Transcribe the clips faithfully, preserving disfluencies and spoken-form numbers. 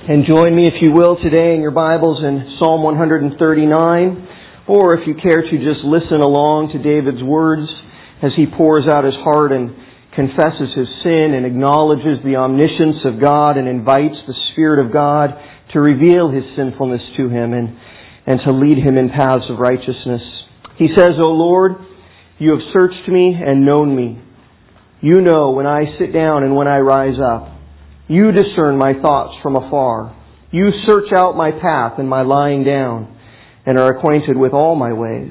And join me, if you will, today in your Bibles in Psalm one thirty-nine, or if you care to just listen along to David's words as he pours out his heart and confesses his sin and acknowledges the omniscience of God and invites the Spirit of God to reveal his sinfulness to him and, and to lead him in paths of righteousness. He says, O Lord, you have searched me and known me. You know when I sit down and when I rise up. You discern my thoughts from afar. You search out my path and my lying down, and are acquainted with all my ways.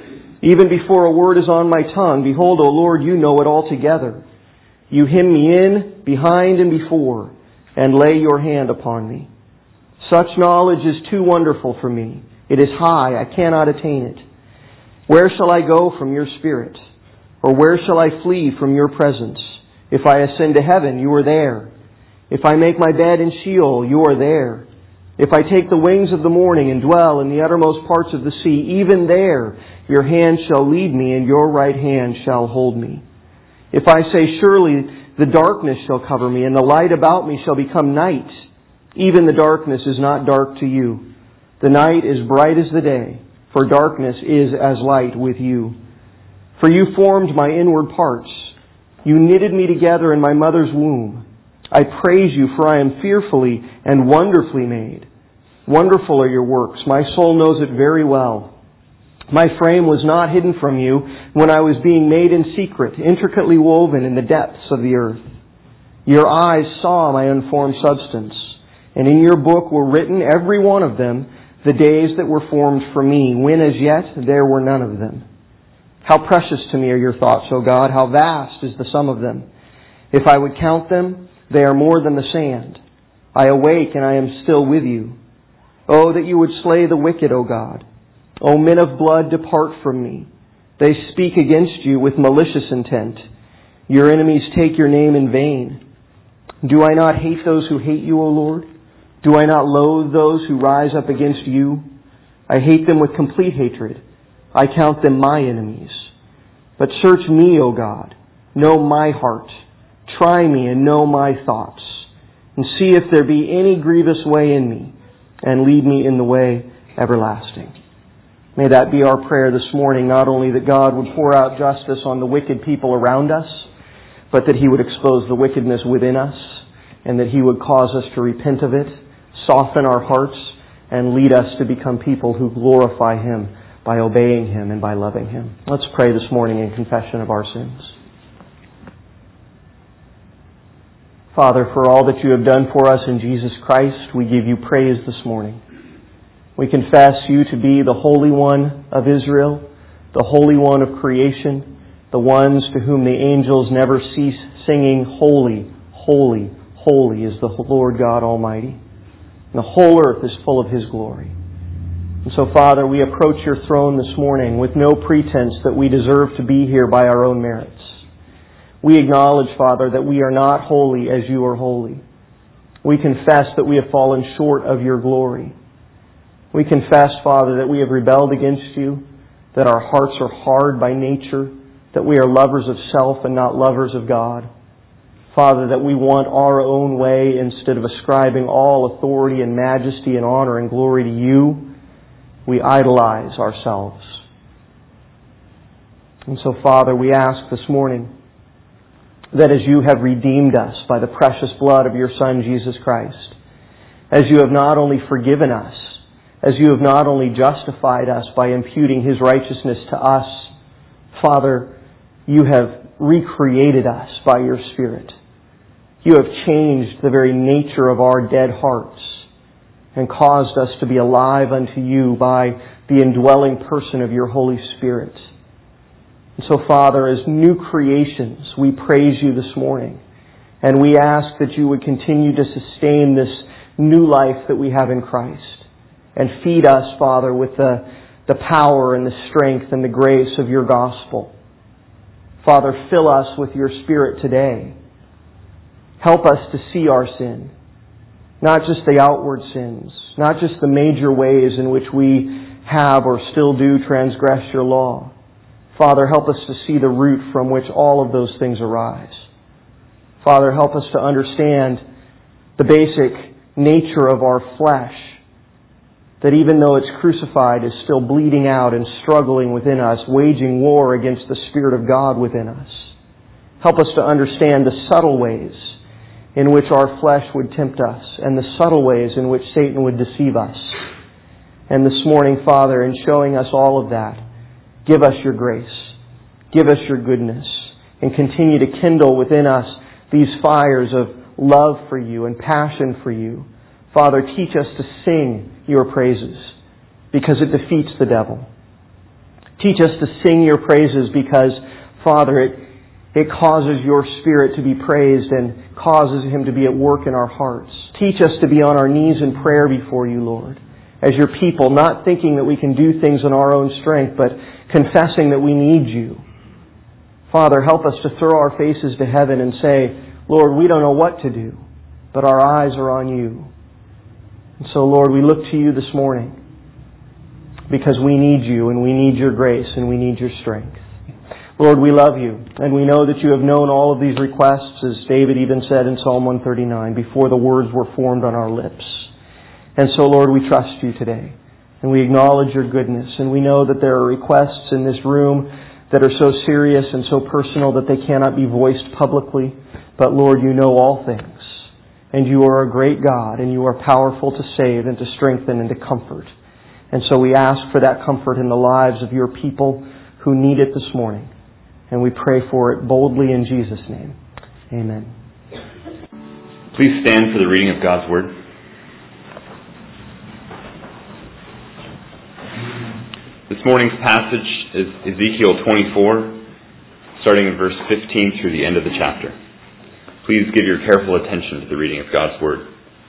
Even before a word is on my tongue, behold, O Lord, you know it altogether. You hem me in, behind and before, and lay your hand upon me. Such knowledge is too wonderful for me. It is high, I cannot attain it. Where shall I go from your Spirit? Or where shall I flee from your presence? If I ascend to heaven, you are there. If I make my bed in Sheol, you are there. If I take the wings of the morning and dwell in the uttermost parts of the sea, even there your hand shall lead me and your right hand shall hold me. If I say, surely the darkness shall cover me and the light about me shall become night, even the darkness is not dark to you. The night is bright as the day, for darkness is as light with you. For you formed my inward parts. You knitted me together in my mother's womb. I praise you, for I am fearfully and wonderfully made. Wonderful are your works. My soul knows it very well. My frame was not hidden from you when I was being made in secret, intricately woven in the depths of the earth. Your eyes saw my unformed substance, and in your book were written, every one of them, the days that were formed for me, when as yet there were none of them. How precious to me are your thoughts, O God! How vast is the sum of them! If I would count them, they are more than the sand. I awake and I am still with you. Oh, that you would slay the wicked, O God. O men of blood, depart from me. They speak against you with malicious intent. Your enemies take your name in vain. Do I not hate those who hate you, O Lord? Do I not loathe those who rise up against you? I hate them with complete hatred. I count them my enemies. But search me, O God. Know my heart. Try me and know my thoughts, and see if there be any grievous way in me, and lead me in the way everlasting. May that be our prayer this morning, not only that God would pour out justice on the wicked people around us, but that He would expose the wickedness within us, and that He would cause us to repent of it, soften our hearts, and lead us to become people who glorify Him by obeying Him and by loving Him. Let's pray this morning in confession of our sins. Father, for all that you have done for us in Jesus Christ, we give you praise this morning. We confess you to be the Holy One of Israel, the Holy One of creation, the ones to whom the angels never cease singing, Holy, holy, holy is the Lord God Almighty. And the whole earth is full of His glory. And so, Father, we approach your throne this morning with no pretense that we deserve to be here by our own merits. We acknowledge, Father, that we are not holy as you are holy. We confess that we have fallen short of your glory. We confess, Father, that we have rebelled against you, that our hearts are hard by nature, that we are lovers of self and not lovers of God. Father, that we want our own way instead of ascribing all authority and majesty and honor and glory to you. We idolize ourselves. And so, Father, we ask this morning that as you have redeemed us by the precious blood of your Son, Jesus Christ, as you have not only forgiven us, as you have not only justified us by imputing His righteousness to us, Father, you have recreated us by your Spirit. You have changed the very nature of our dead hearts and caused us to be alive unto you by the indwelling person of your Holy Spirit. And so, Father, as new creations, we praise you this morning. And we ask that you would continue to sustain this new life that we have in Christ. And feed us, Father, with the, the power and the strength and the grace of your gospel. Father, fill us with your Spirit today. Help us to see our sin. Not just the outward sins. Not just the major ways in which we have or still do transgress your law. Father, help us to see the root from which all of those things arise. Father, help us to understand the basic nature of our flesh, that even though it's crucified, is still bleeding out and struggling within us, waging war against the Spirit of God within us. Help us to understand the subtle ways in which our flesh would tempt us and the subtle ways in which Satan would deceive us. And this morning, Father, in showing us all of that, give us your grace, give us your goodness, and continue to kindle within us these fires of love for you and passion for you. Father, teach us to sing your praises because it defeats the devil. Teach us to sing your praises because, Father, it, it causes your Spirit to be praised and causes Him to be at work in our hearts. Teach us to be on our knees in prayer before you, Lord, as your people, not thinking that we can do things in our own strength, but confessing that we need you. Father, help us to throw our faces to heaven and say, Lord, we don't know what to do, but our eyes are on you. And so, Lord, we look to you this morning because we need you and we need your grace and we need your strength. Lord, we love you and we know that you have known all of these requests, as David even said in Psalm one thirty-nine, before the words were formed on our lips. And so, Lord, we trust you today and we acknowledge your goodness, and we know that there are requests in this room that are so serious and so personal that they cannot be voiced publicly. But Lord, you know all things. And you are a great God, and you are powerful to save and to strengthen and to comfort. And so we ask for that comfort in the lives of your people who need it this morning. And we pray for it boldly in Jesus' name. Amen. Please stand for the reading of God's Word. This morning's passage is Ezekiel twenty-four, starting in verse fifteen through the end of the chapter. Please give your careful attention to the reading of God's Word.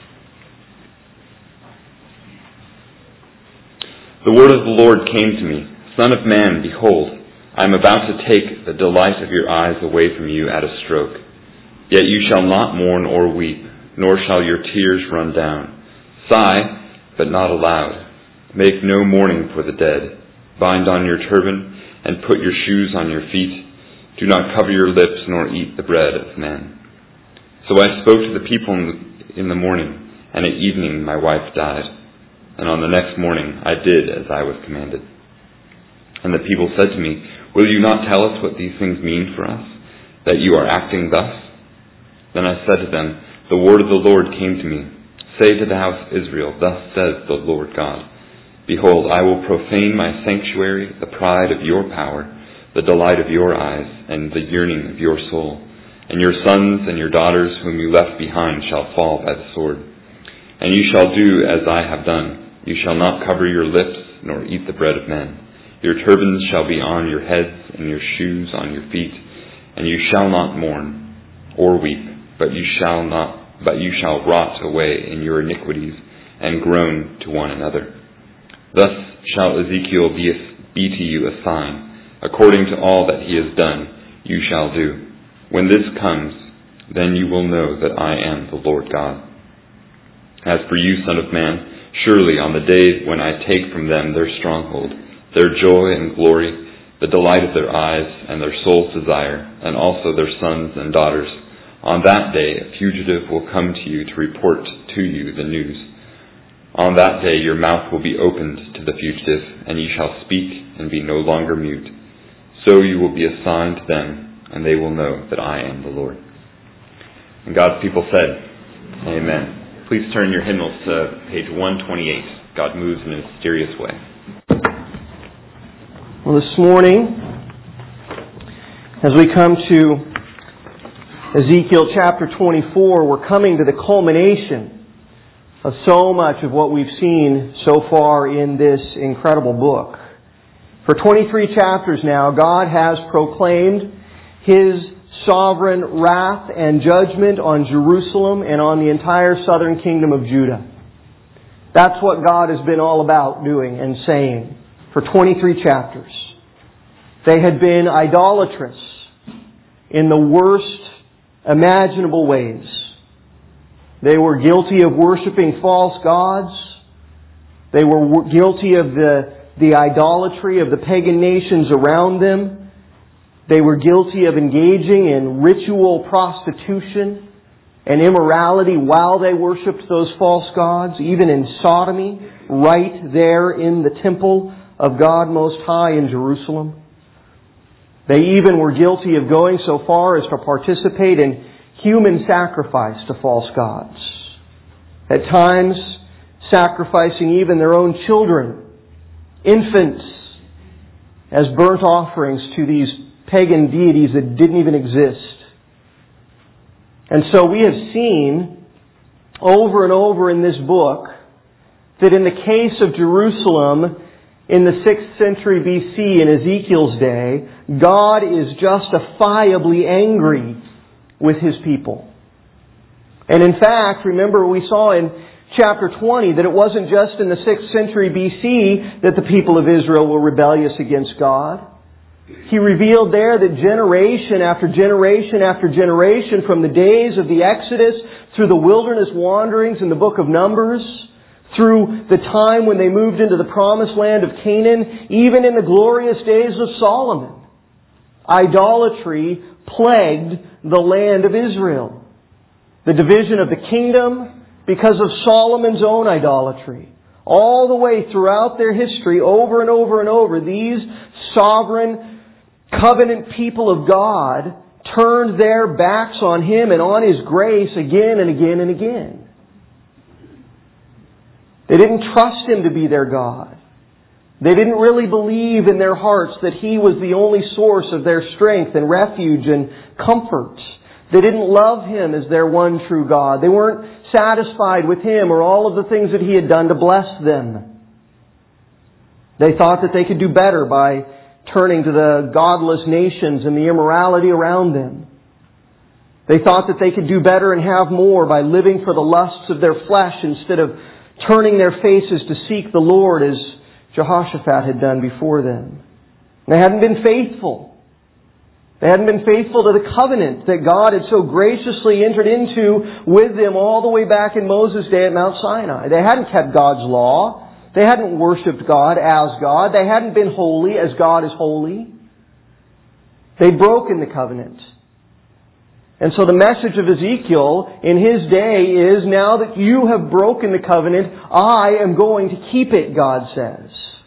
The word of the Lord came to me, Son of man, behold, I am about to take the delight of your eyes away from you at a stroke. Yet you shall not mourn or weep, nor shall your tears run down. Sigh, but not aloud. Make no mourning for the dead. Bind on your turban, and put your shoes on your feet. Do not cover your lips, nor eat the bread of men. So I spoke to the people in the morning, and at evening my wife died. And on the next morning I did as I was commanded. And the people said to me, Will you not tell us what these things mean for us, that you are acting thus? Then I said to them, The word of the Lord came to me. Say to the house of Israel, Thus says the Lord God, Behold, I will profane my sanctuary, the pride of your power, the delight of your eyes, and the yearning of your soul. And your sons and your daughters whom you left behind shall fall by the sword. And you shall do as I have done. You shall not cover your lips, nor eat the bread of men. Your turbans shall be on your heads, and your shoes on your feet. And you shall not mourn or weep, but you shall not, but you shall rot away in your iniquities, and groan to one another. Thus shall Ezekiel be, a, be to you a sign. According to all that he has done, you shall do. When this comes, then you will know that I am the Lord God. As for you, Son of man, surely on the day when I take from them their stronghold, their joy and glory, the delight of their eyes and their soul's desire, and also their sons and daughters, on that day a fugitive will come to you to report to you the news. On that day your mouth will be opened to the fugitive, and you shall speak and be no longer mute. So you will be a sign to them, and they will know that I am the Lord. And God's people said, Amen. Please turn your hymnals to page one twenty-eight. God moves in a mysterious way. Well, this morning, as we come to Ezekiel chapter twenty-four, we're coming to the culmination of so much of what we've seen so far in this incredible book. For twenty-three chapters now, God has proclaimed His sovereign wrath and judgment on Jerusalem and on the entire southern kingdom of Judah. That's what God has been all about doing and saying for twenty-three chapters. They had been idolatrous in the worst imaginable ways. They were guilty of worshiping false gods. They were guilty of the, the idolatry of the pagan nations around them. They were guilty of engaging in ritual prostitution and immorality while they worshipped those false gods, even in sodomy, right there in the temple of God Most High in Jerusalem. They even were guilty of going so far as to participate in human sacrifice to false gods. At times, sacrificing even their own children, infants, as burnt offerings to these pagan deities that didn't even exist. And so we have seen over and over in this book that in the case of Jerusalem in the sixth century B C in Ezekiel's day, God is justifiably angry with His people. And in fact, remember we saw in chapter twenty that it wasn't just in the sixth century B C that the people of Israel were rebellious against God. He revealed there that generation after generation after generation, from the days of the Exodus through the wilderness wanderings in the book of Numbers, through the time when they moved into the promised land of Canaan, even in the glorious days of Solomon, idolatry plagued the land of Israel. The division of the kingdom because of Solomon's own idolatry. All the way throughout their history, over and over and over, these sovereign covenant people of God turned their backs on Him and on His grace again and again and again. They didn't trust Him to be their God. They didn't really believe in their hearts that He was the only source of their strength and refuge and comfort. They didn't love Him as their one true God. They weren't satisfied with Him or all of the things that He had done to bless them. They thought that they could do better by turning to the godless nations and the immorality around them. They thought that they could do better and have more by living for the lusts of their flesh instead of turning their faces to seek the Lord as Jehoshaphat had done before them. They hadn't been faithful. They hadn't been faithful to the covenant that God had so graciously entered into with them all the way back in Moses' day at Mount Sinai. They hadn't kept God's law. They hadn't worshipped God as God. They hadn't been holy as God is holy. They'd broken the covenant. And so the message of Ezekiel in his day is, now that you have broken the covenant, I am going to keep it, God says.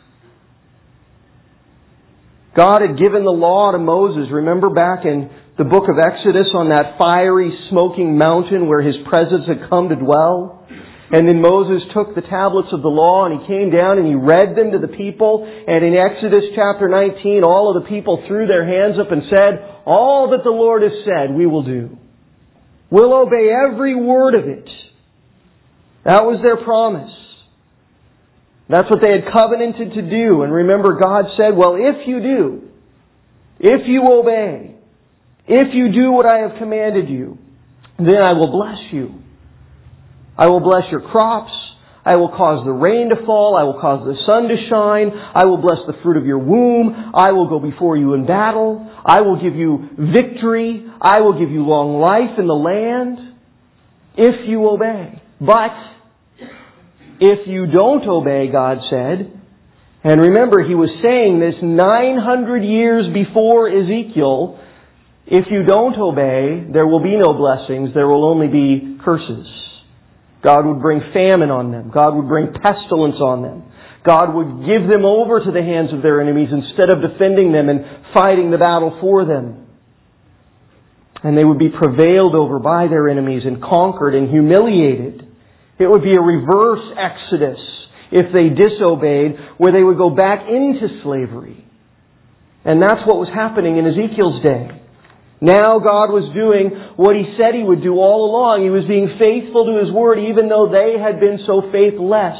God had given the law to Moses. Remember back in the book of Exodus on that fiery, smoking mountain where His presence had come to dwell? And then Moses took the tablets of the law and he came down and he read them to the people. And in Exodus chapter nineteen, all of the people threw their hands up and said, all that the Lord has said, we will do. We'll obey every word of it. That was their promise. That's what they had covenanted to do. And remember, God said, well, if you do, if you obey, if you do what I have commanded you, then I will bless you. I will bless your crops. I will cause the rain to fall. I will cause the sun to shine. I will bless the fruit of your womb. I will go before you in battle. I will give you victory. I will give you long life in the land if you obey. But if you don't obey, God said, and remember, He was saying this nine hundred years before Ezekiel, if you don't obey, there will be no blessings. There will only be curses. God would bring famine on them. God would bring pestilence on them. God would give them over to the hands of their enemies instead of defending them and fighting the battle for them. And they would be prevailed over by their enemies and conquered and humiliated. It would be a reverse exodus if they disobeyed, where they would go back into slavery. And that's what was happening in Ezekiel's day. Now God was doing what He said He would do all along. He was being faithful to His word even though they had been so faithless.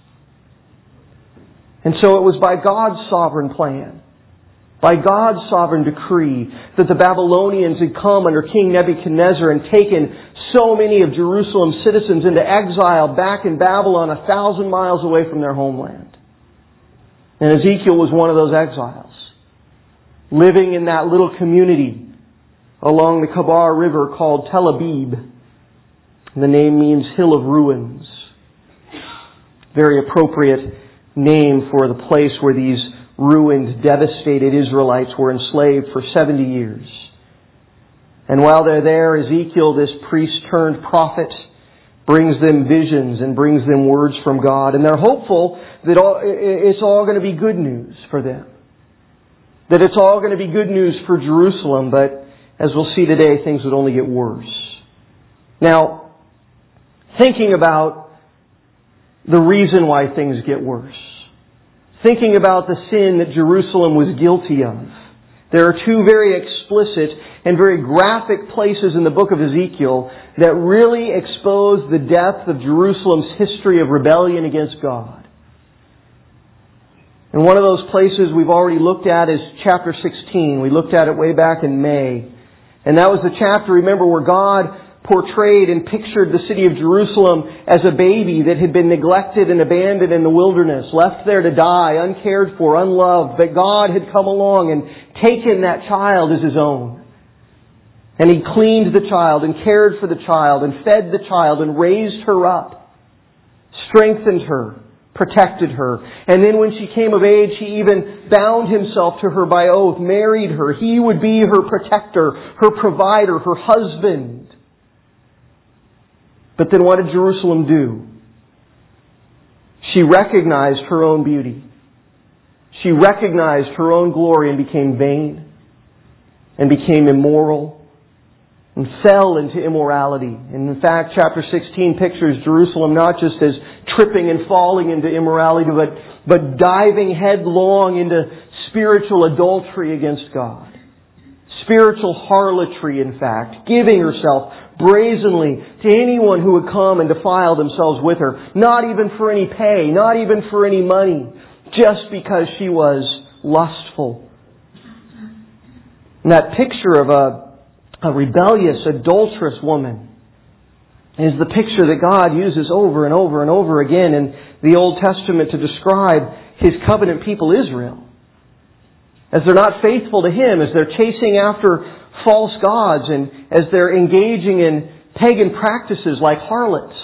And so it was by God's sovereign plan, by God's sovereign decree, that the Babylonians had come under King Nebuchadnezzar and taken so many of Jerusalem's citizens into exile back in Babylon, a thousand miles away from their homeland. And Ezekiel was one of those exiles, living in that little community along the Kabar River called Tel Abib. The name means Hill of Ruins. Very appropriate name for the place where these ruined, devastated Israelites were enslaved for seventy years. And while they're there, Ezekiel, this priest-turned prophet, brings them visions and brings them words from God. And they're hopeful that all, it's all going to be good news for them. That it's all going to be good news for Jerusalem, but as we'll see today, things would only get worse. Now, thinking about the reason why things get worse, thinking about the sin that Jerusalem was guilty of, there are two very explicit and very graphic places in the book of Ezekiel that really expose the depth of Jerusalem's history of rebellion against God. And one of those places we've already looked at is chapter sixteen. We looked at it way back in May. And that was the chapter, remember, where God portrayed and pictured the city of Jerusalem as a baby that had been neglected and abandoned in the wilderness, left there to die, uncared for, unloved, but God had come along and taken that child as His own. And He cleaned the child and cared for the child and fed the child and raised her up, strengthened her, protected her. And then when she came of age, He even bound Himself to her by oath, married her. He would be her protector, her provider, her husband. But then what did Jerusalem do? She recognized her own beauty. She recognized her own glory and became vain and became immoral and fell into immorality. And in fact, chapter sixteen pictures Jerusalem not just as tripping and falling into immorality, but, but diving headlong into spiritual adultery against God. Spiritual harlotry, in fact, giving herself brazenly to anyone who would come and defile themselves with her, not even for any pay, not even for any money, just because she was lustful. And that picture of a A rebellious, adulterous woman is the picture that God uses over and over and over again in the Old Testament to describe His covenant people Israel. As they're not faithful to Him, as they're chasing after false gods, and as they're engaging in pagan practices like harlots.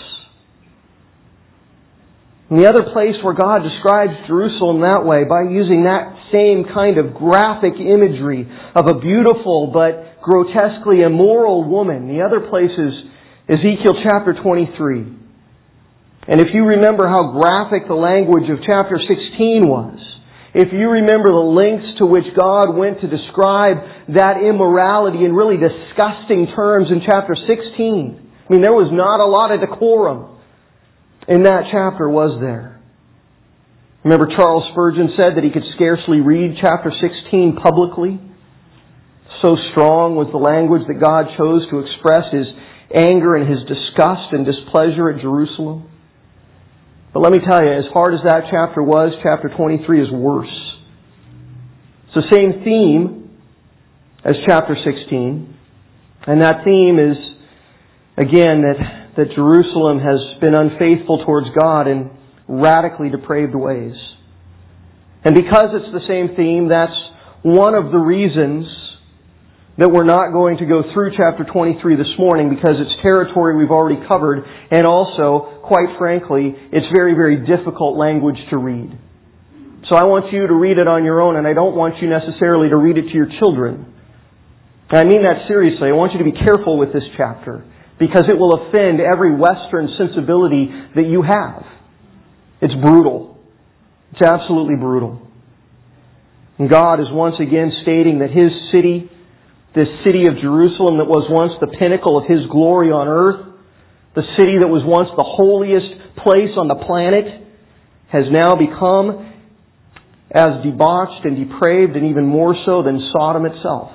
And the other place where God describes Jerusalem that way, by using that same kind of graphic imagery of a beautiful but grotesquely immoral woman. The other place is Ezekiel chapter twenty-three. And if you remember how graphic the language of chapter sixteen was, if you remember the lengths to which God went to describe that immorality in really disgusting terms in chapter sixteen, I mean, there was not a lot of decorum in that chapter, was there? Remember, Charles Spurgeon said that he could scarcely read chapter sixteen publicly. So strong was the language that God chose to express His anger and His disgust and displeasure at Jerusalem. But let me tell you, as hard as that chapter was, chapter twenty-three is worse. It's the same theme as chapter sixteen. And that theme is, again, that, that Jerusalem has been unfaithful towards God in radically depraved ways. And because it's the same theme, that's one of the reasons that we're not going to go through chapter twenty-three this morning, because it's territory we've already covered, and also, quite frankly, it's very, very difficult language to read. So I want you to read it on your own, and I don't want you necessarily to read it to your children. And I mean that seriously. I want you to be careful with this chapter, because it will offend every Western sensibility that you have. It's brutal. It's absolutely brutal. And God is once again stating that His city, this city of Jerusalem that was once the pinnacle of His glory on earth, the city that was once the holiest place on the planet, has now become as debauched and depraved, and even more so than Sodom itself.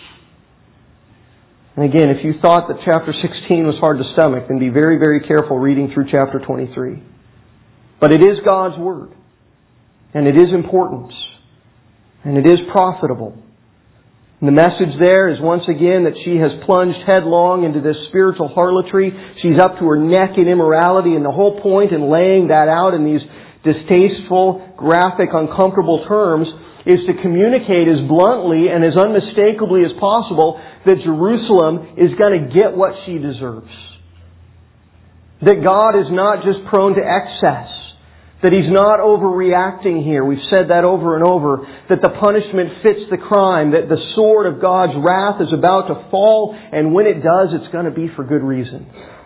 And again, if you thought that chapter sixteen was hard to stomach, then be very, very careful reading through chapter twenty-three. But it is God's Word. And it is important. And it is profitable. And the message there is once again that she has plunged headlong into this spiritual harlotry. She's up to her neck in immorality, and the whole point in laying that out in these distasteful, graphic, uncomfortable terms is to communicate as bluntly and as unmistakably as possible that Jerusalem is going to get what she deserves. That God is not just prone to excess. That He's not overreacting here. We've said that over and over. That the punishment fits the crime. That the sword of God's wrath is about to fall, and when it does, it's going to be for good reason.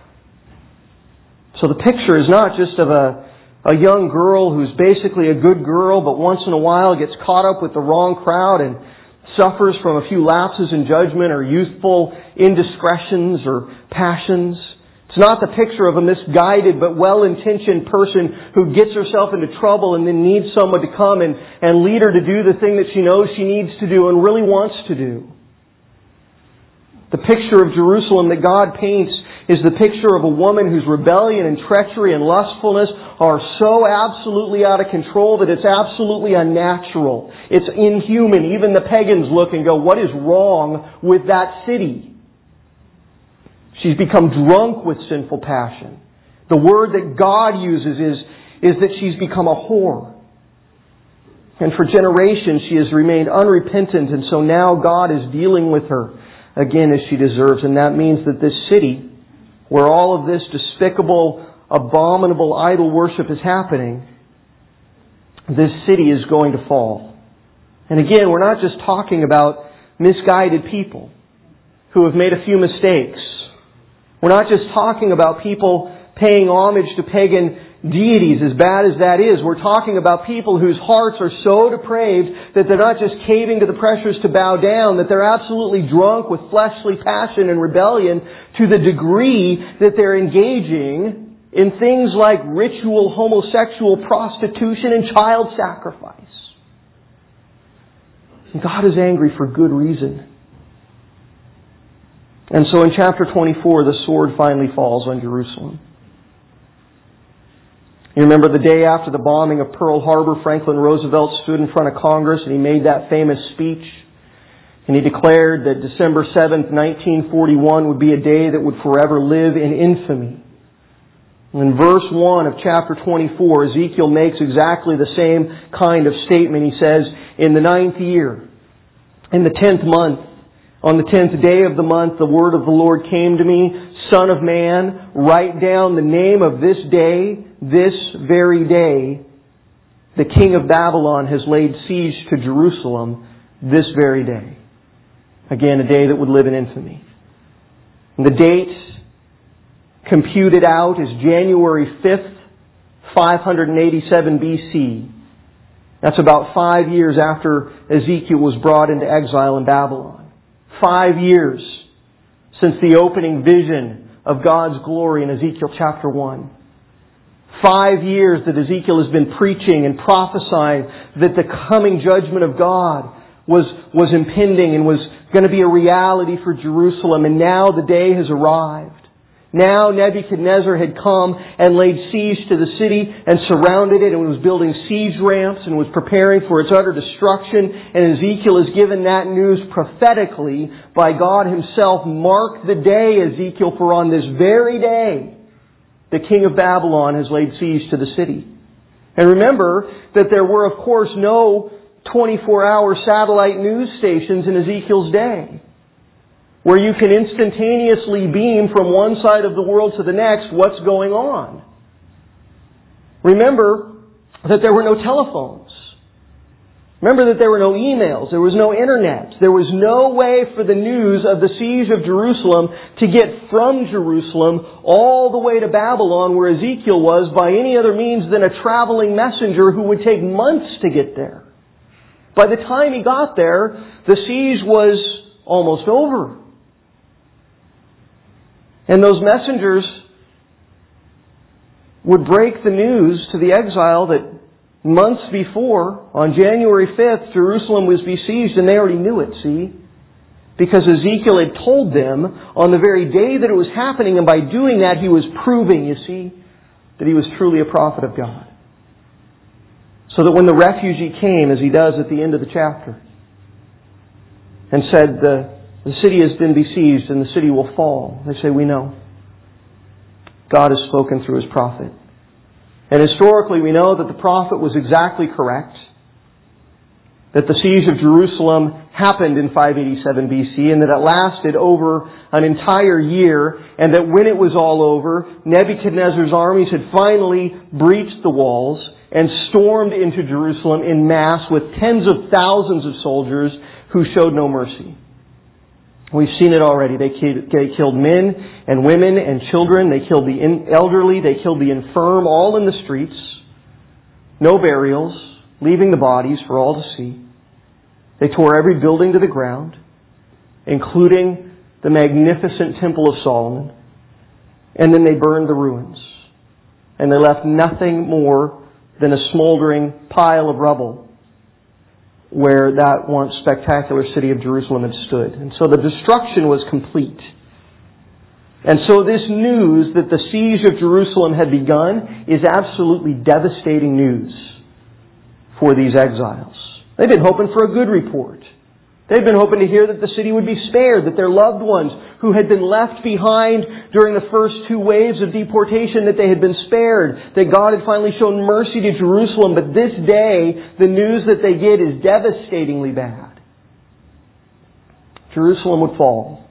So the picture is not just of a, a young girl who's basically a good girl, but once in a while gets caught up with the wrong crowd and suffers from a few lapses in judgment or youthful indiscretions or passions. It's not the picture of a misguided but well-intentioned person who gets herself into trouble and then needs someone to come and, and lead her to do the thing that she knows she needs to do and really wants to do. The picture of Jerusalem that God paints is the picture of a woman whose rebellion and treachery and lustfulness are so absolutely out of control that it's absolutely unnatural. It's inhuman. Even the pagans look and go, what is wrong with that city? She's become drunk with sinful passion. The word that God uses is, is that she's become a whore. And for generations she has remained unrepentant, and so now God is dealing with her again as she deserves. And that means that this city, where all of this despicable, abominable idol worship is happening, this city is going to fall. And again, we're not just talking about misguided people who have made a few mistakes. We're not just talking about people paying homage to pagan deities, as bad as that is. We're talking about people whose hearts are so depraved that they're not just caving to the pressures to bow down, that they're absolutely drunk with fleshly passion and rebellion to the degree that they're engaging in things like ritual homosexual prostitution and child sacrifice. And God is angry for good reason. And so in chapter twenty-four, the sword finally falls on Jerusalem. You remember the day after the bombing of Pearl Harbor, Franklin Roosevelt stood in front of Congress and he made that famous speech. And he declared that December seventh, nineteen forty-one would be a day that would forever live in infamy. In verse one of chapter twenty-four, Ezekiel makes exactly the same kind of statement. He says, in the ninth year, in the tenth month, on the tenth day of the month, the word of the Lord came to me, Son of man, write down the name of this day, this very day. The king of Babylon has laid siege to Jerusalem this very day. Again, a day that would live in infamy. And the date computed out is January fifth, five eighty-seven B C. That's about five years after Ezekiel was brought into exile in Babylon. Five years since the opening vision of God's glory in Ezekiel chapter one. Five years that Ezekiel has been preaching and prophesying that the coming judgment of God was, was impending and was going to be a reality for Jerusalem. And now the day has arrived. Now Nebuchadnezzar had come and laid siege to the city and surrounded it and was building siege ramps and was preparing for its utter destruction. And Ezekiel is given that news prophetically by God Himself. Mark the day, Ezekiel, for on this very day the king of Babylon has laid siege to the city. And remember that there were, of course, no twenty-four hour satellite news stations in Ezekiel's day, where you can instantaneously beam from one side of the world to the next what's going on. Remember that there were no telephones. Remember that there were no emails. There was no internet. There was no way for the news of the siege of Jerusalem to get from Jerusalem all the way to Babylon, where Ezekiel was, by any other means than a traveling messenger who would take months to get there. By the time he got there, the siege was almost over. And those messengers would break the news to the exile that months before, on January fifth, Jerusalem was besieged, and they already knew it, see? Because Ezekiel had told them on the very day that it was happening, and by doing that he was proving, you see, that he was truly a prophet of God. So that when the refugee came, as he does at the end of the chapter, and said, the The city has been besieged and the city will fall. They say, we know. God has spoken through His prophet. And historically we know that the prophet was exactly correct. That the siege of Jerusalem happened in five eighty-seven B C and that it lasted over an entire year, and that when it was all over, Nebuchadnezzar's armies had finally breached the walls and stormed into Jerusalem in mass with tens of thousands of soldiers who showed no mercy. We've seen it already. They killed men and women and children. They killed the elderly. They killed the infirm, all in the streets. No burials, leaving the bodies for all to see. They tore every building to the ground, including the magnificent Temple of Solomon. And then they burned the ruins. And they left nothing more than a smoldering pile of rubble where that once spectacular city of Jerusalem had stood. And so the destruction was complete. And so this news that the siege of Jerusalem had begun is absolutely devastating news for these exiles. They've been hoping for a good report. They've been hoping to hear that the city would be spared, that their loved ones who had been left behind during the first two waves of deportation, that they had been spared, that God had finally shown mercy to Jerusalem. But this day, the news that they get is devastatingly bad. Jerusalem would fall.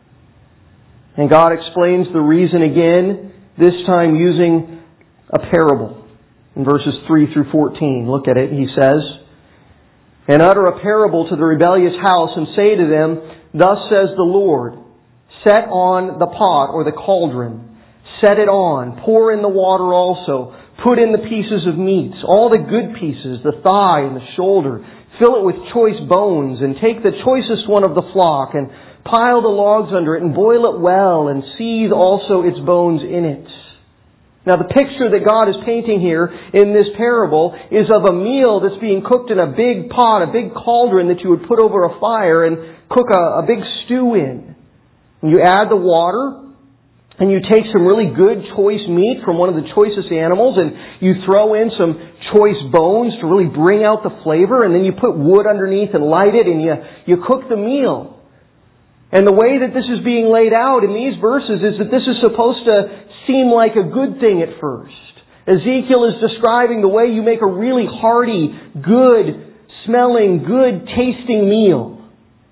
And God explains the reason again, this time using a parable. In verses three through fourteen, look at it. He says, "And utter a parable to the rebellious house, and say to them, Thus says the Lord, set on the pot or the cauldron, set it on, pour in the water also, put in the pieces of meats, all the good pieces, the thigh and the shoulder, fill it with choice bones, and take the choicest one of the flock, and pile the logs under it, and boil it well, and seethe also its bones in it." Now the picture that God is painting here in this parable is of a meal that's being cooked in a big pot, a big cauldron that you would put over a fire and cook a, a big stew in. And you add the water, and you take some really good choice meat from one of the choicest animals, and you throw in some choice bones to really bring out the flavor, and then you put wood underneath and light it, and you, you cook the meal. And the way that this is being laid out in these verses is that this is supposed to seem like a good thing at first. Ezekiel is describing the way you make a really hearty, good smelling, good tasting meal.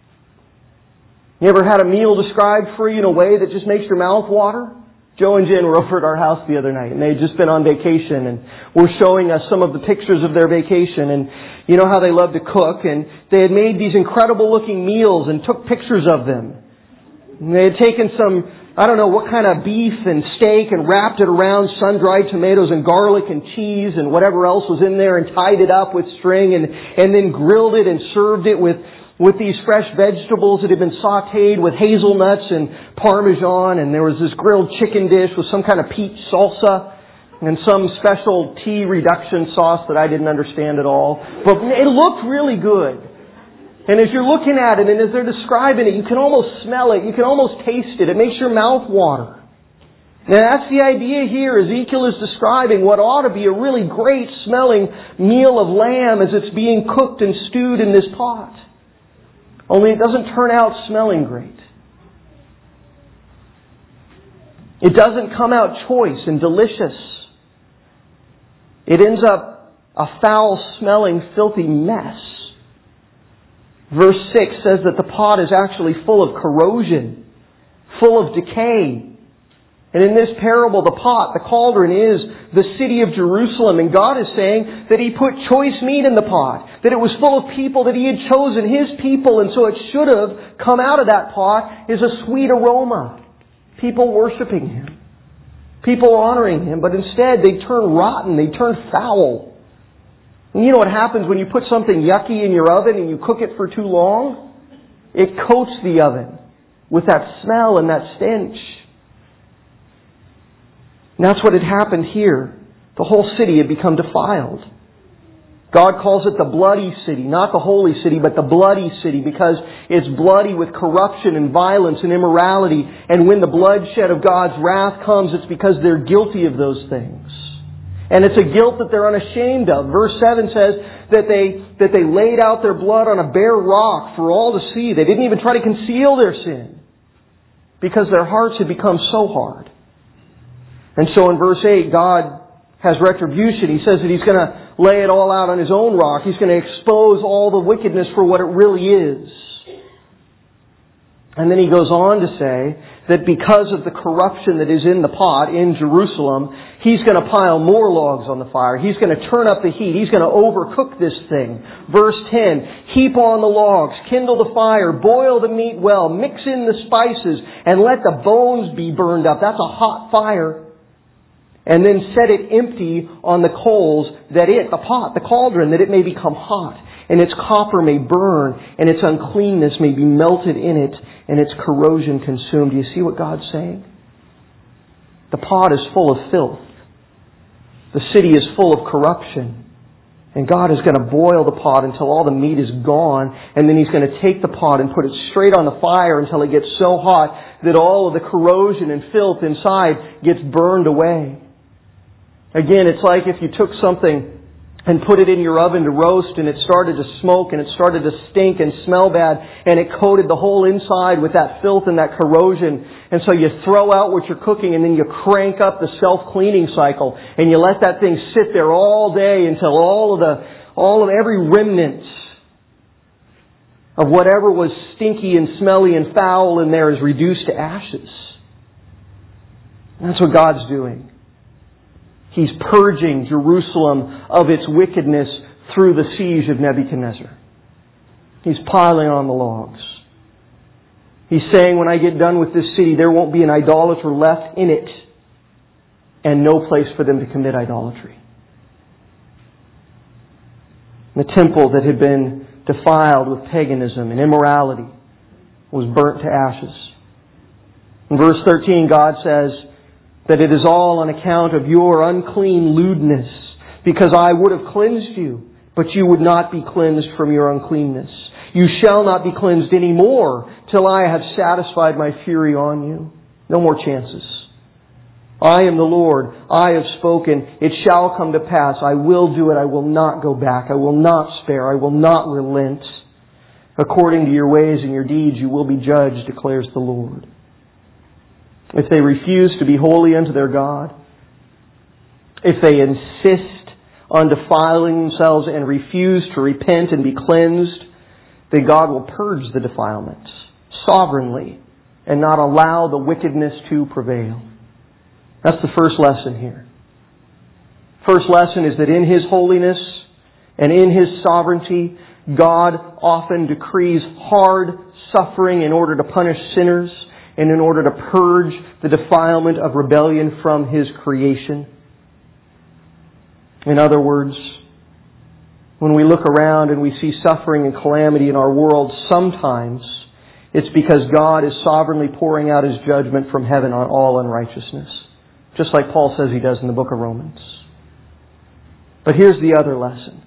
You ever had a meal described for you in a way that just makes your mouth water? Joe and Jen were over at our house the other night, and they had just been on vacation, and were showing us some of the pictures of their vacation. And you know how they love to cook, and they had made these incredible looking meals and took pictures of them. And they had taken some, I don't know what kind of beef and steak, and wrapped it around sun-dried tomatoes and garlic and cheese and whatever else was in there, and tied it up with string, and, and then grilled it and served it with with these fresh vegetables that had been sautéed with hazelnuts and Parmesan, and there was this grilled chicken dish with some kind of peach salsa and some special tea reduction sauce that I didn't understand at all. But it looked really good. And as you're looking at it and as they're describing it, you can almost smell it. You can almost taste it. It makes your mouth water. Now that's the idea here. Ezekiel is describing what ought to be a really great smelling meal of lamb as it's being cooked and stewed in this pot. Only it doesn't turn out smelling great. It doesn't come out choice and delicious. It ends up a foul-smelling, filthy mess. Verse six says that the pot is actually full of corrosion, full of decay. And in this parable, the pot, the cauldron, is the city of Jerusalem. And God is saying that He put choice meat in the pot, that it was full of people that He had chosen, His people, and so it should have come out of that pot is a sweet aroma. People worshiping Him. People honoring Him. But instead, they turn rotten. They turn foul. And you know what happens when you put something yucky in your oven and you cook it for too long? It coats the oven with that smell and that stench. And that's what had happened here. The whole city had become defiled. God calls it the bloody city, not the holy city, but the bloody city, because it's bloody with corruption and violence and immorality. And when the bloodshed of God's wrath comes, it's because they're guilty of those things. And it's a guilt that they're unashamed of. Verse seven says that they, that they laid out their blood on a bare rock for all to see. They didn't even try to conceal their sin, because their hearts had become so hard. And so in verse eight, God has retribution. He says that He's going to lay it all out on His own rock. He's going to expose all the wickedness for what it really is. And then he goes on to say that because of the corruption that is in the pot in Jerusalem, he's going to pile more logs on the fire. He's going to turn up the heat. He's going to overcook this thing. Verse ten, heap on the logs, kindle the fire, boil the meat well, mix in the spices, and let the bones be burned up. That's a hot fire. And then set it empty on the coals, that it, the pot, the cauldron, that it may become hot, and its copper may burn, and its uncleanness may be melted in it, and its corrosion consumed. Do you see what God's saying? The pot is full of filth. The city is full of corruption. And God is going to boil the pot until all the meat is gone, and then He's going to take the pot and put it straight on the fire until it gets so hot that all of the corrosion and filth inside gets burned away. Again, it's like if you took something and put it in your oven to roast, and it started to smoke, and it started to stink and smell bad, and it coated the whole inside with that filth and that corrosion. And so you throw out what you're cooking, and then you crank up the self-cleaning cycle, and you let that thing sit there all day until all of the, all of every remnant of whatever was stinky and smelly and foul in there is reduced to ashes. And that's what God's doing. He's purging Jerusalem of its wickedness through the siege of Nebuchadnezzar. He's piling on the logs. He's saying, when I get done with this city, there won't be an idolater left in it, and no place for them to commit idolatry. The temple that had been defiled with paganism and immorality was burnt to ashes. In verse thirteen, God says that it is all on account of your unclean lewdness, because I would have cleansed you, but you would not be cleansed from your uncleanness. You shall not be cleansed any more till I have satisfied my fury on you. No more chances. I am the Lord. I have spoken. It shall come to pass. I will do it. I will not go back. I will not spare. I will not relent. According to your ways and your deeds you will be judged, declares the Lord. If they refuse to be holy unto their God, if they insist on defiling themselves and refuse to repent and be cleansed, then God will purge the defilements sovereignly and not allow the wickedness to prevail. That's the first lesson here. First lesson is that in His holiness and in His sovereignty, God often decrees hard suffering in order to punish sinners and in order to purge the defilement of rebellion from His creation. In other words, when we look around and we see suffering and calamity in our world, sometimes it's because God is sovereignly pouring out His judgment from heaven on all unrighteousness. Just like Paul says He does in the book of Romans. But here's the other lesson.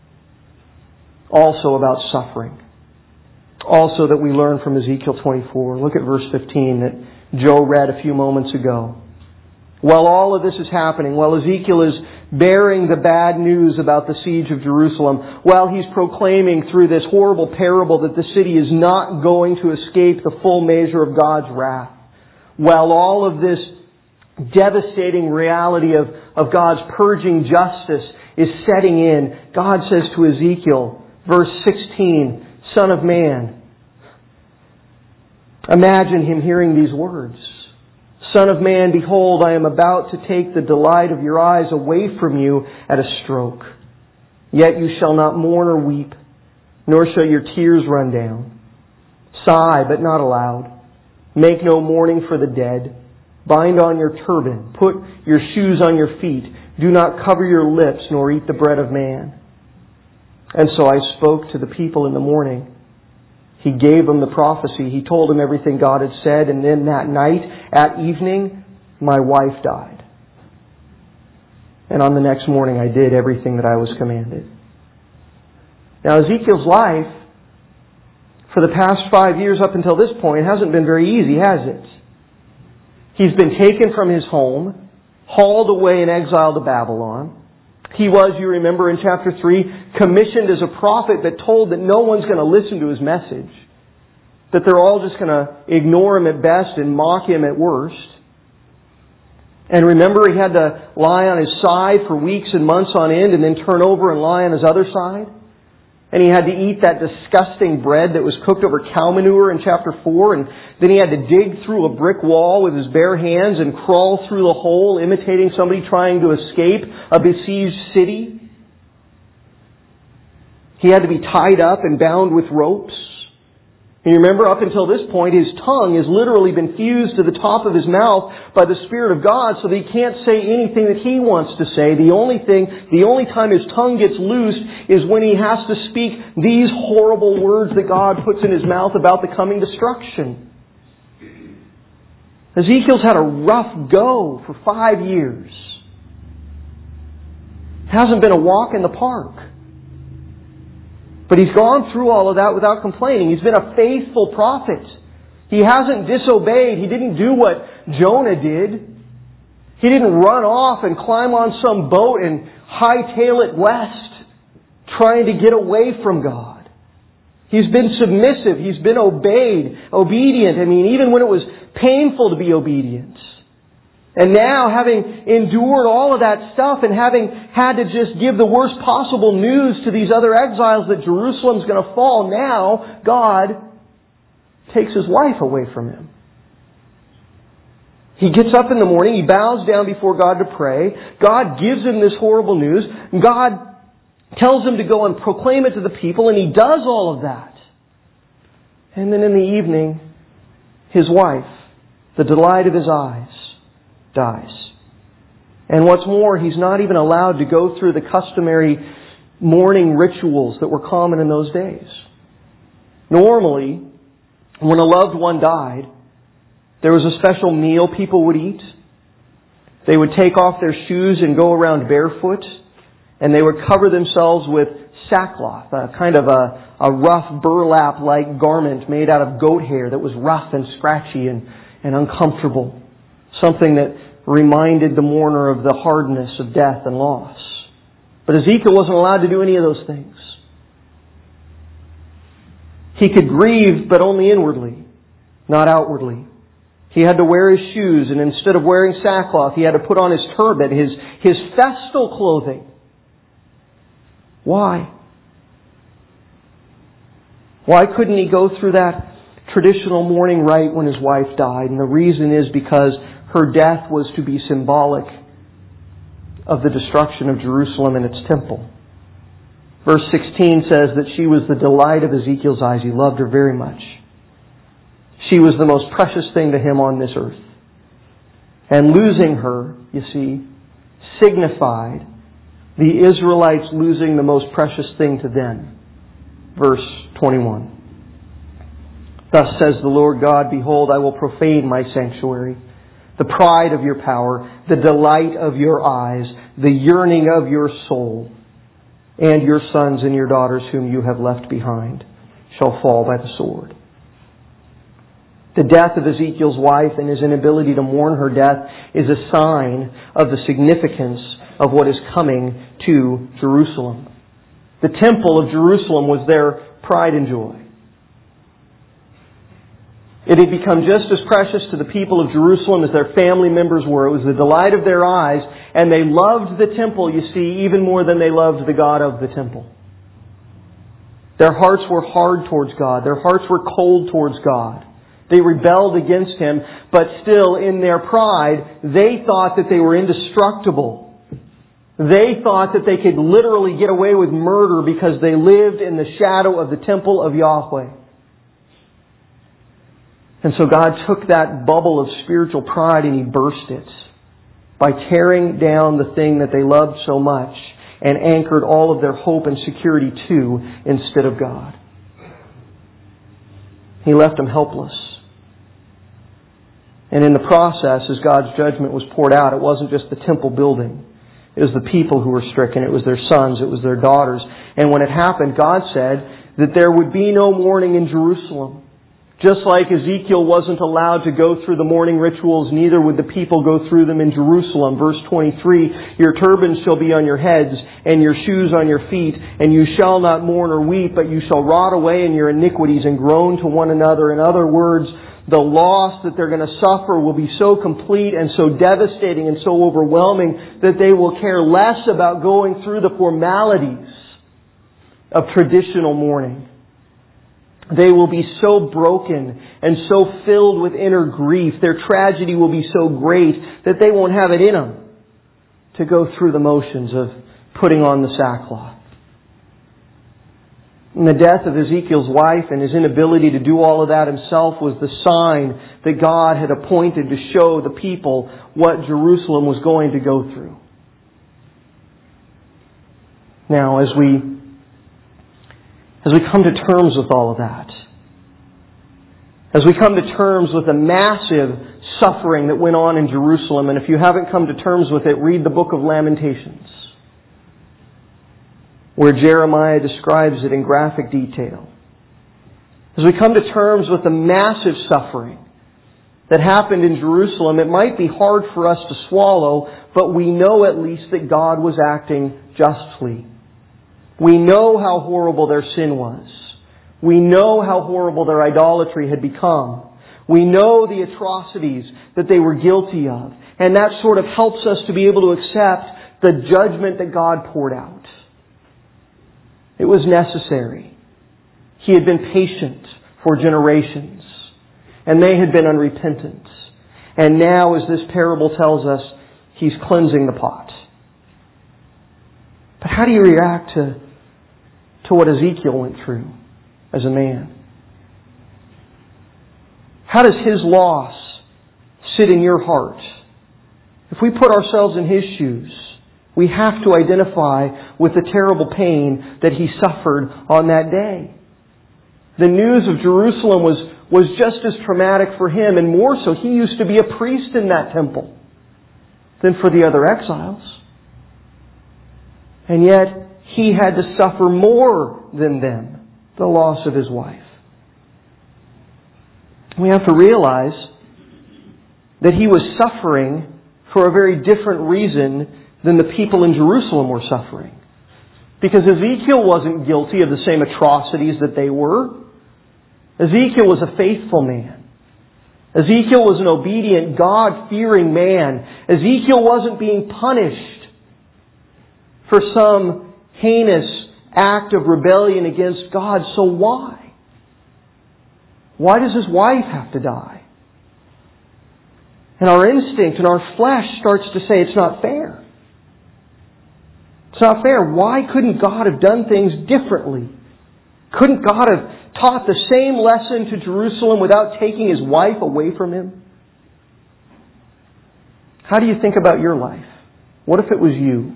Also about suffering. Also that we learn from Ezekiel twenty-four. Look at verse fifteen that Joe read a few moments ago. While all of this is happening, while Ezekiel is bearing the bad news about the siege of Jerusalem, while he's proclaiming through this horrible parable that the city is not going to escape the full measure of God's wrath, while all of this devastating reality of, of God's purging justice is setting in, God says to Ezekiel, verse sixteen, Son of man, imagine him hearing these words. Son of man, behold, I am about to take the delight of your eyes away from you at a stroke. Yet you shall not mourn or weep, nor shall your tears run down. Sigh, but not aloud. Make no mourning for the dead. Bind on your turban. Put your shoes on your feet. Do not cover your lips, nor eat the bread of man. And so I spoke to the people in the morning. He gave them the prophecy. He told them everything God had said. And then that night, at evening, my wife died. And on the next morning, I did everything that I was commanded. Now, Ezekiel's life, for the past five years up until this point, hasn't been very easy, has it? He's been taken from his home, hauled away in exile to Babylon. He was, you remember in chapter three, commissioned as a prophet, but told that no one's going to listen to his message. That they're all just going to ignore him at best and mock him at worst. And remember, he had to lie on his side for weeks and months on end and then turn over and lie on his other side. And he had to eat that disgusting bread that was cooked over cow manure in chapter four. And then he had to dig through a brick wall with his bare hands and crawl through the hole, imitating somebody trying to escape a besieged city. He had to be tied up and bound with ropes. And you remember, up until this point, his tongue has literally been fused to the top of his mouth by the Spirit of God so that he can't say anything that he wants to say. The only thing, the only time his tongue gets loosed is when he has to speak these horrible words that God puts in his mouth about the coming destruction. Ezekiel's had a rough go for five years. It hasn't been a walk in the park. But he's gone through all of that without complaining. He's been a faithful prophet. He hasn't disobeyed. He didn't do what Jonah did. He didn't run off and climb on some boat and hightail it west, trying to get away from God. He's been submissive. He's been obeyed, obedient. I mean, even when it was painful to be obedient. And now, having endured all of that stuff and having had to just give the worst possible news to these other exiles that Jerusalem's going to fall, now God takes his wife away from him. He gets up in the morning, he bows down before God to pray. God gives him this horrible news. God tells him to go and proclaim it to the people, and he does all of that. And then in the evening, his wife, the delight of his eyes, dies. And what's more, he's not even allowed to go through the customary mourning rituals that were common in those days. Normally, when a loved one died, there was a special meal people would eat. They would take off their shoes and go around barefoot, and they would cover themselves with sackcloth, a kind of a, a rough burlap-like garment made out of goat hair that was rough and scratchy and, and uncomfortable. Something that reminded the mourner of the hardness of death and loss. But Ezekiel wasn't allowed to do any of those things. He could grieve, but only inwardly, not outwardly. He had to wear his shoes, and instead of wearing sackcloth, he had to put on his turban, his, his festal clothing. Why? Why couldn't he go through that traditional mourning rite when his wife died? And the reason is because her death was to be symbolic of the destruction of Jerusalem and its temple. Verse sixteen says that she was the delight of Ezekiel's eyes. He loved her very much. She was the most precious thing to him on this earth. And losing her, you see, signified the Israelites losing the most precious thing to them. Verse twenty-one. Thus says the Lord God, behold, I will profane my sanctuary, the pride of your power, the delight of your eyes, the yearning of your soul, and your sons and your daughters whom you have left behind shall fall by the sword. The death of Ezekiel's wife and his inability to mourn her death is a sign of the significance of what is coming to Jerusalem. The temple of Jerusalem was their pride and joy. It had become just as precious to the people of Jerusalem as their family members were. It was the delight of their eyes, and they loved the temple, you see, even more than they loved the God of the temple. Their hearts were hard towards God. Their hearts were cold towards God. They rebelled against Him, but still in their pride, they thought that they were indestructible. They thought that they could literally get away with murder because they lived in the shadow of the temple of Yahweh. And so God took that bubble of spiritual pride and He burst it by tearing down the thing that they loved so much and anchored all of their hope and security to instead of God. He left them helpless. And in the process, as God's judgment was poured out, it wasn't just the temple building. It was the people who were stricken. It was their sons. It was their daughters. And when it happened, God said that there would be no mourning in Jerusalem. Just like Ezekiel wasn't allowed to go through the mourning rituals, neither would the people go through them in Jerusalem. Verse twenty-three, your turbans shall be on your heads, and your shoes on your feet, and you shall not mourn or weep, but you shall rot away in your iniquities and groan to one another. In other words, the loss that they're going to suffer will be so complete and so devastating and so overwhelming that they will care less about going through the formalities of traditional mourning. They will be so broken and so filled with inner grief. Their tragedy will be so great that they won't have it in them to go through the motions of putting on the sackcloth. And the death of Ezekiel's wife and his inability to do all of that himself was the sign that God had appointed to show the people what Jerusalem was going to go through. Now, as we as we come to terms with all of that, as we come to terms with the massive suffering that went on in Jerusalem, and if you haven't come to terms with it, read the book of Lamentations, where Jeremiah describes it in graphic detail. As we come to terms with the massive suffering that happened in Jerusalem, it might be hard for us to swallow, but we know at least that God was acting justly. We know how horrible their sin was. We know how horrible their idolatry had become. We know the atrocities that they were guilty of. And that sort of helps us to be able to accept the judgment that God poured out. It was necessary. He had been patient for generations, and they had been unrepentant. And now, as this parable tells us, He's cleansing the pot. But how do you react to, to what Ezekiel went through as a man? How does his loss sit in your heart? If we put ourselves in his shoes, we have to identify with the terrible pain that he suffered on that day. The news of Jerusalem was, was just as traumatic for him, and more so. He used to be a priest in that temple than for the other exiles. And yet, he had to suffer more than them, the loss of his wife. We have to realize that he was suffering for a very different reason than the people in Jerusalem were suffering. Because Ezekiel wasn't guilty of the same atrocities that they were. Ezekiel was a faithful man. Ezekiel was an obedient, God-fearing man. Ezekiel wasn't being punished for some heinous act of rebellion against God. So why? Why does his wife have to die? And our instinct and our flesh starts to say it's not fair. It's not fair. Why couldn't God have done things differently? Couldn't God have taught the same lesson to Jerusalem without taking his wife away from him? How do you think about your life? What if it was you?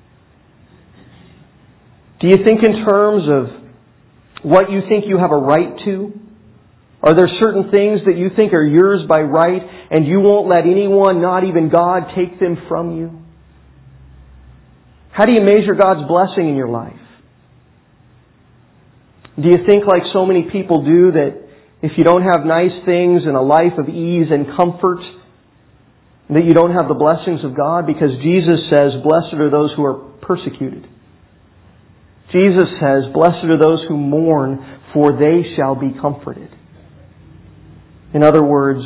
Do you think in terms of what you think you have a right to? Are there certain things that you think are yours by right and you won't let anyone, not even God, take them from you? How do you measure God's blessing in your life? Do you think, like so many people do, that if you don't have nice things and a life of ease and comfort, that you don't have the blessings of God? Because Jesus says, blessed are those who are persecuted. Jesus says, blessed are those who mourn, for they shall be comforted. In other words,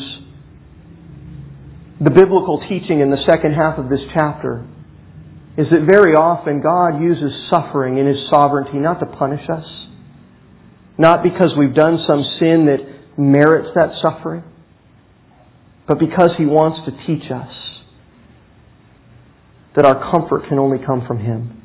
the biblical teaching in the second half of this chapter is that very often God uses suffering in His sovereignty not to punish us, not because we've done some sin that merits that suffering, but because He wants to teach us that our comfort can only come from Him.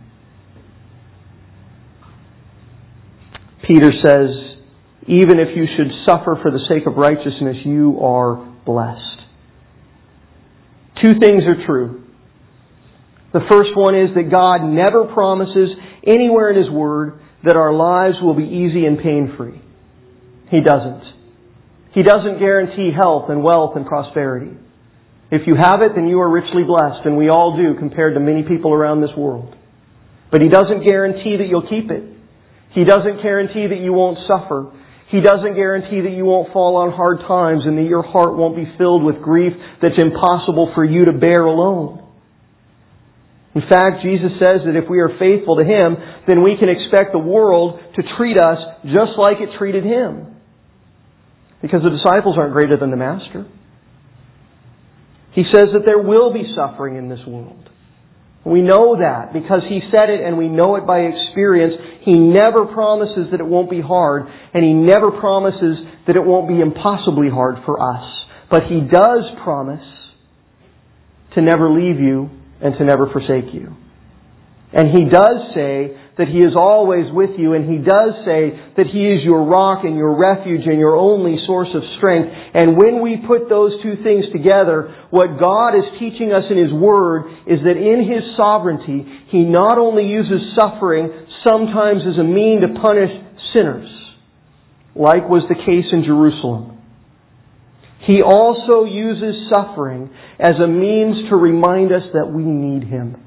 Peter says, even if you should suffer for the sake of righteousness, you are blessed. Two things are true. The first one is that God never promises anywhere in His Word that our lives will be easy and pain-free. He doesn't. He doesn't guarantee health and wealth and prosperity. If you have it, then you are richly blessed, and we all do compared to many people around this world. But He doesn't guarantee that you'll keep it. He doesn't guarantee that you won't suffer. He doesn't guarantee that you won't fall on hard times and that your heart won't be filled with grief that's impossible for you to bear alone. In fact, Jesus says that if we are faithful to Him, then we can expect the world to treat us just like it treated Him. Because the disciples aren't greater than the Master. He says that there will be suffering in this world. We know that because He said it and we know it by experience. He never promises that it won't be hard, and He never promises that it won't be impossibly hard for us. But He does promise to never leave you and to never forsake you. And He does say that He is always with you, and He does say that He is your rock and your refuge and your only source of strength. And when we put those two things together, what God is teaching us in His Word is that in His sovereignty, He not only uses suffering sometimes as a mean to punish sinners, like was the case in Jerusalem. He also uses suffering as a means to remind us that we need Him.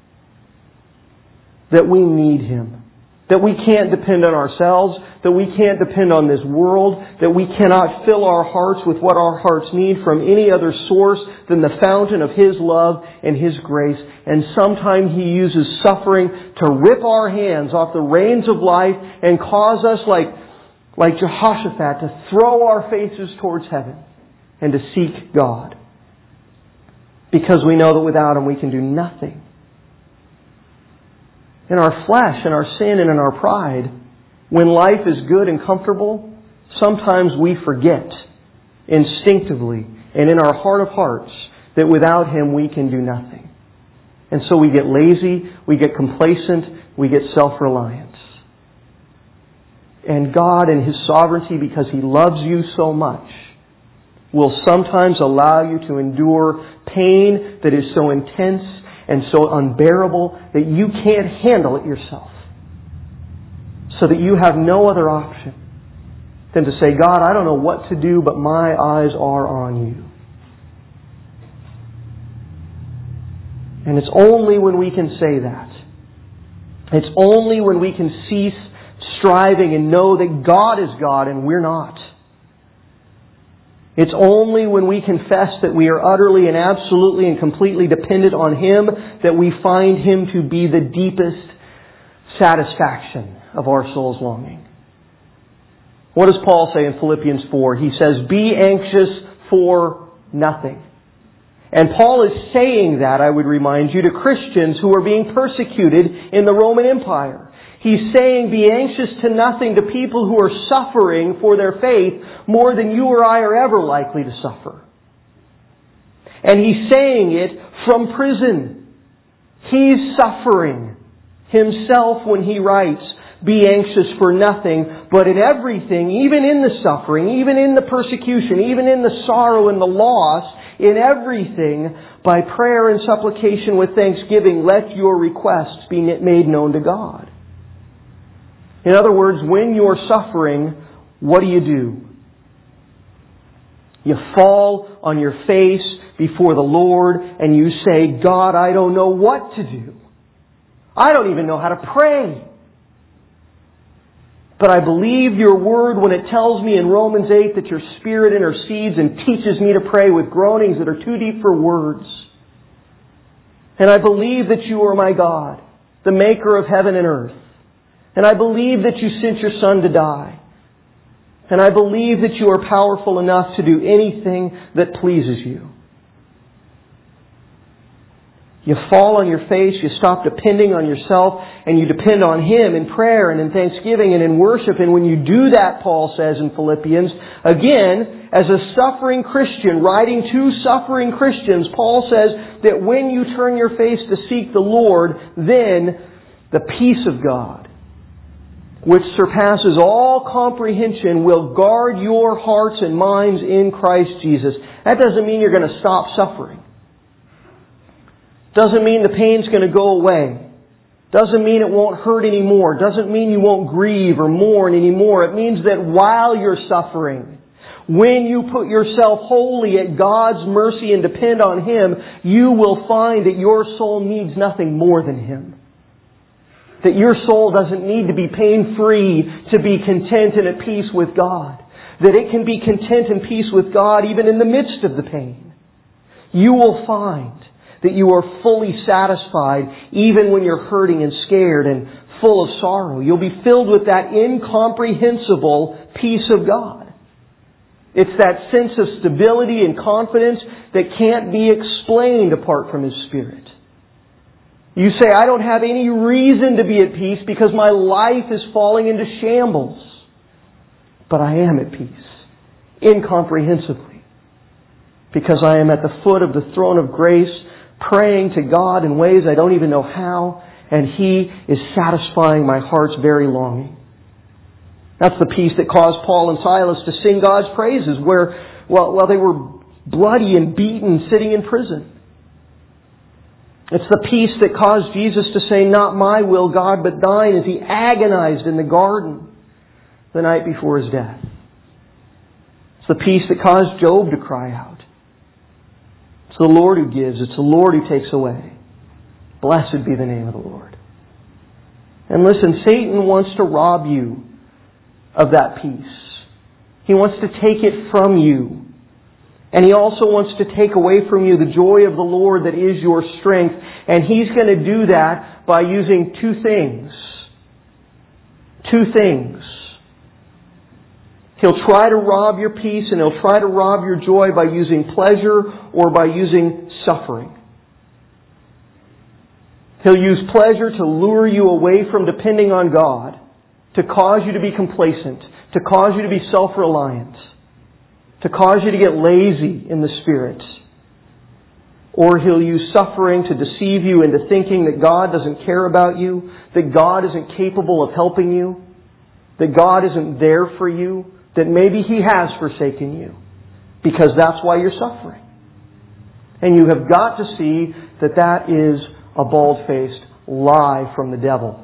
That we need Him. That we can't depend on ourselves. That we can't depend on this world. That we cannot fill our hearts with what our hearts need from any other source than the fountain of His love and His grace. And sometimes He uses suffering to rip our hands off the reins of life and cause us, like, like Jehoshaphat, to throw our faces towards heaven and to seek God. Because we know that without Him we can do nothing. In our flesh, in our sin, and in our pride, when life is good and comfortable, sometimes we forget instinctively and in our heart of hearts that without Him we can do nothing. And so we get lazy, we get complacent, we get self-reliance. And God in His sovereignty, because He loves you so much, will sometimes allow you to endure pain that is so intense and so unbearable that you can't handle it yourself. So that you have no other option than to say, God, I don't know what to do, but my eyes are on You. And it's only when we can say that, it's only when we can cease striving and know that God is God and we're not. It's only when we confess that we are utterly and absolutely and completely dependent on Him that we find Him to be the deepest satisfaction of our soul's longing. What does Paul say in Philippians four? He says, be anxious for nothing. And Paul is saying that, I would remind you, to Christians who are being persecuted in the Roman Empire. He's saying, be anxious to nothing to people who are suffering for their faith more than you or I are ever likely to suffer. And he's saying it from prison. He's suffering himself when he writes, be anxious for nothing, but in everything, even in the suffering, even in the persecution, even in the sorrow and the loss, in everything, by prayer and supplication with thanksgiving, let your requests be made known to God. In other words, when you're suffering, what do you do? You fall on your face before the Lord and you say, God, I don't know what to do. I don't even know how to pray. But I believe Your Word when it tells me in Romans eight that Your Spirit intercedes and teaches me to pray with groanings that are too deep for words. And I believe that You are my God, the maker of heaven and earth. And I believe that You sent Your Son to die. And I believe that You are powerful enough to do anything that pleases You. You fall on your face, you stop depending on yourself, and you depend on Him in prayer and in thanksgiving and in worship. And when you do that, Paul says in Philippians, again, as a suffering Christian, writing to suffering Christians, Paul says that when you turn your face to seek the Lord, then the peace of God, which surpasses all comprehension, will guard your hearts and minds in Christ Jesus. That doesn't mean you're going to stop suffering. Doesn't mean the pain's going to go away. Doesn't mean it won't hurt anymore. Doesn't mean you won't grieve or mourn anymore. It means that while you're suffering, when you put yourself wholly at God's mercy and depend on Him, you will find that your soul needs nothing more than Him. That your soul doesn't need to be pain-free to be content and at peace with God. That it can be content and peace with God even in the midst of the pain. You will find that you are fully satisfied even when you're hurting and scared and full of sorrow. You'll be filled with that incomprehensible peace of God. It's that sense of stability and confidence that can't be explained apart from His Spirit. You say, I don't have any reason to be at peace because my life is falling into shambles. But I am at peace, incomprehensibly, because I am at the foot of the throne of grace, praying to God in ways I don't even know how, and He is satisfying my heart's very longing. That's the peace that caused Paul and Silas to sing God's praises, where, well, while they were bloody and beaten, sitting in prison. It's the peace that caused Jesus to say, not my will, God, but thine, as He agonized in the garden the night before His death. It's the peace that caused Job to cry out. It's the Lord who gives. It's the Lord who takes away. Blessed be the name of the Lord. And listen, Satan wants to rob you of that peace. He wants to take it from you. And he also wants to take away from you the joy of the Lord that is your strength. And he's going to do that by using two things. Two things. He'll try to rob your peace and he'll try to rob your joy by using pleasure or by using suffering. He'll use pleasure to lure you away from depending on God, to cause you to be complacent, to cause you to be self-reliant, to cause you to get lazy in the Spirit. Or He'll use suffering to deceive you into thinking that God doesn't care about you, that God isn't capable of helping you, that God isn't there for you, that maybe He has forsaken you, because that's why you're suffering. And you have got to see that that is a bald-faced lie from the devil.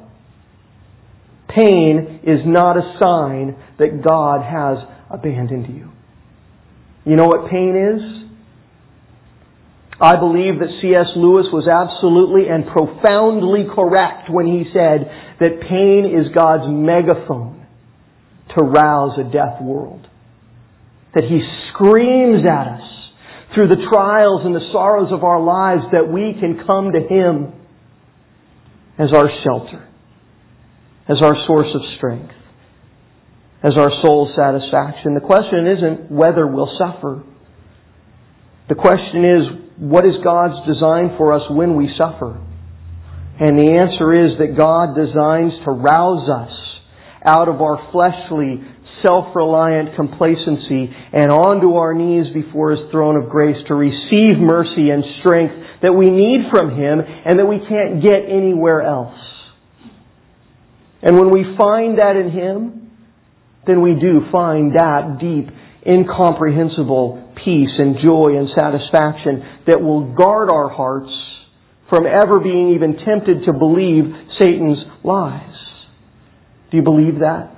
Pain is not a sign that God has abandoned you. You know what pain is? I believe that C S Lewis was absolutely and profoundly correct when he said that pain is God's megaphone to rouse a deaf world. That He screams at us through the trials and the sorrows of our lives that we can come to Him as our shelter, as our source of strength, as our soul's satisfaction. The question isn't whether we'll suffer. The question is, what is God's design for us when we suffer? And the answer is that God designs to rouse us out of our fleshly, self-reliant complacency and onto our knees before His throne of grace to receive mercy and strength that we need from Him and that we can't get anywhere else. And when we find that in Him, then we do find that deep, incomprehensible peace and joy and satisfaction that will guard our hearts from ever being even tempted to believe Satan's lies. Do you believe that?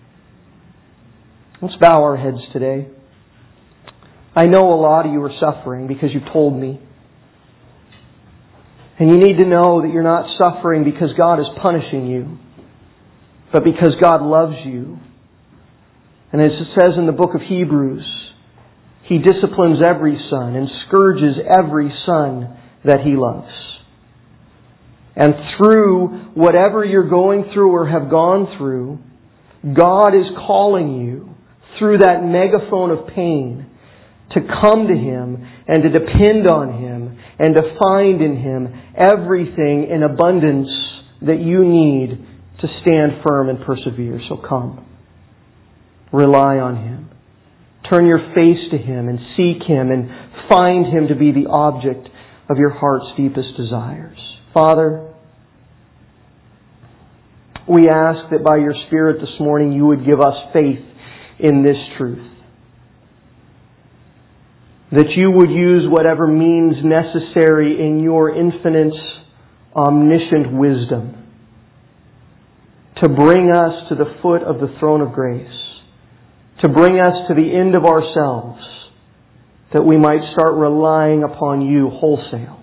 Let's bow our heads today. I know a lot of you are suffering because you've told me. And you need to know that you're not suffering because God is punishing you, but because God loves you. And as it says in the book of Hebrews, He disciplines every son and scourges every son that He loves. And through whatever you're going through or have gone through, God is calling you through that megaphone of pain to come to Him and to depend on Him and to find in Him everything in abundance that you need to stand firm and persevere. So come. Rely on Him. Turn your face to Him and seek Him and find Him to be the object of your heart's deepest desires. Father, we ask that by Your Spirit this morning You would give us faith in this truth. That You would use whatever means necessary in Your infinite, omniscient wisdom to bring us to the foot of the throne of grace. To bring us to the end of ourselves, that we might start relying upon You wholesale.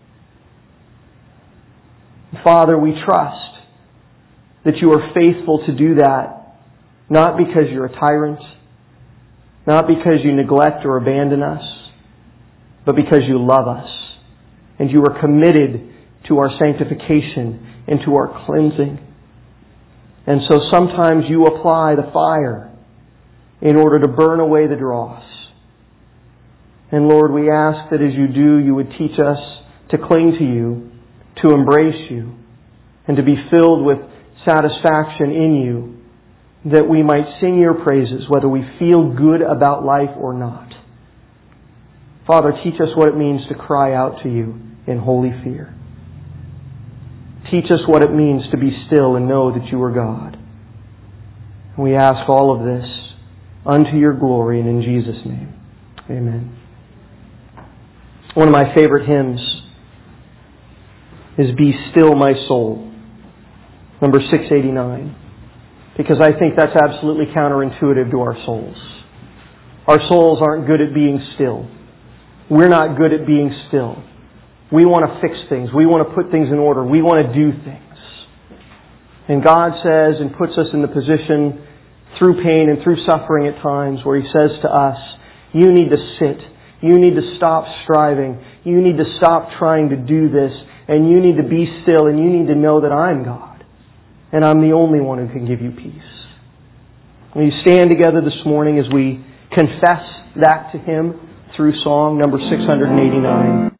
Father, we trust that You are faithful to do that, not because You're a tyrant, not because You neglect or abandon us, but because You love us, and You are committed to our sanctification and to our cleansing. And so sometimes You apply the fire in order to burn away the dross. And Lord, we ask that as You do, You would teach us to cling to You to embrace You, and to be filled with satisfaction in You, that we might sing Your praises, whether we feel good about life or not. Father, teach us what it means to cry out to You in holy fear. Teach us what it means to be still and know that You are God. And we ask all of this unto Your glory and in Jesus' name. Amen. One of my favorite hymns is Be Still My Soul, number six eighty-nine, because I think that's absolutely counterintuitive to our souls. Our souls aren't good at being still. We're not good at being still. We want to fix things. We want to put things in order. We want to do things. And God says and puts us in the position through pain and through suffering at times where He says to us, you need to sit. You need to stop striving. You need to stop trying to do this. And you need to be still, and you need to know that I'm God. And I'm the only one who can give you peace. Will you stand together this morning as we confess that to Him through song number six eighty-nine.